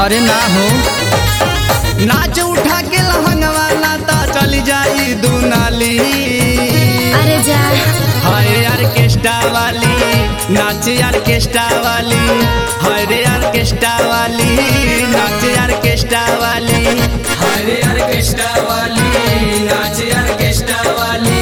अरे ना हो नाच उठा के लहंगवा लाता चल जाई दुनाली। अरे जा हाय ऑर्केस्ट्रा वाली नाच ऑर्केस्ट्रा वाली, हाय रे ऑर्केस्ट्रा वाली नाच ऑर्केस्ट्रा वाली, हाय रे ऑर्केस्ट्रा वाली नाच ऑर्केस्ट्रा वाली।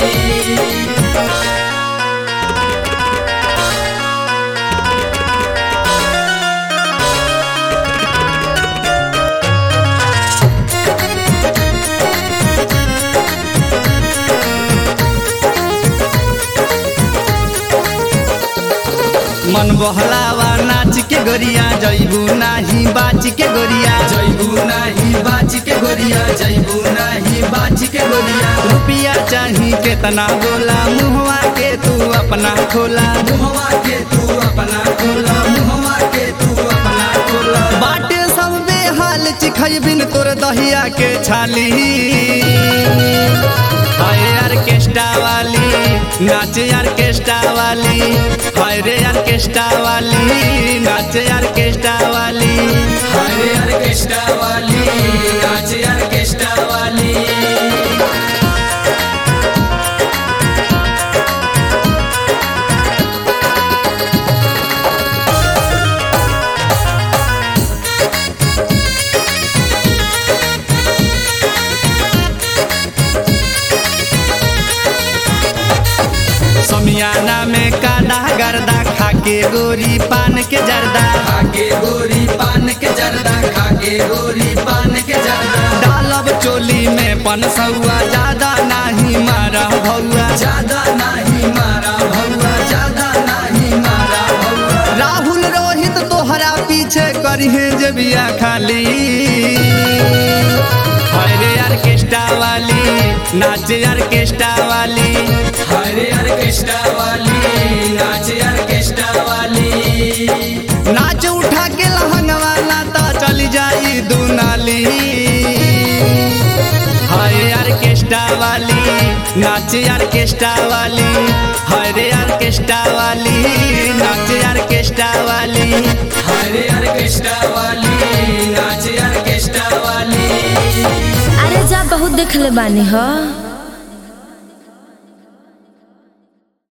मन बहलावा नाच के गोरिया जैबू नाही बाच के गोरिया, जैबू नाही बाच के गोरिया, जैबू नाही बाच के गोरिया। रुपया चाही केतना बोला मुहवा के तू अपना खोला, मुहवा के तू अपना खोला, मुहवा के तू अपना खोला। बाटे सब बेहाल चिखई बिन तोर दहिया के छाली। हाय ऑर्केस्ट्रा वाली नाच ऑर्केस्ट्रा वाली, हाय रे ऑर्केस्ट्रा वाली नाच ऑर्केस्ट्रा वाली, हाय रे ऑर्केस्ट्रा वाली नाच ऑर्केस्ट्रा वाली। समियाना में काला गर्दा खाके गोरी पान के जर्दा, खाके गोरी पान के जर्दा, खाके गोरी पान के जर्दा। डालब चोली में पनसौआ ज्यादा नाही मारा भौआ, ज्यादा नाही मारा भौआ, ज्यादा नाही मारा भौआ। राहुल रोहित तोहरा पीछे करिहे जबिया खाली। हाय रे ऑर्केस्ट्रा वाली नाच ऑर्केस्ट्रा वाली, हाय रे ऑर्केस्ट्रा वाली नाच ऑर्केस्ट्रा वाली। नाच उठा के लहंगवा लाता चल जाई दुनाली। हाय ऑर्केस्ट्रा वाली नाच ऑर्केस्ट्रा वाली, हाय रे ऑर्केस्ट्रा वाली नाच ऑर्केस्ट्रा वाली, हाय रे ऑर्केस्ट्रा वाली नाच ऑर्केस्ट्रा वाली। अरे जा बहुत देखले बानी हो।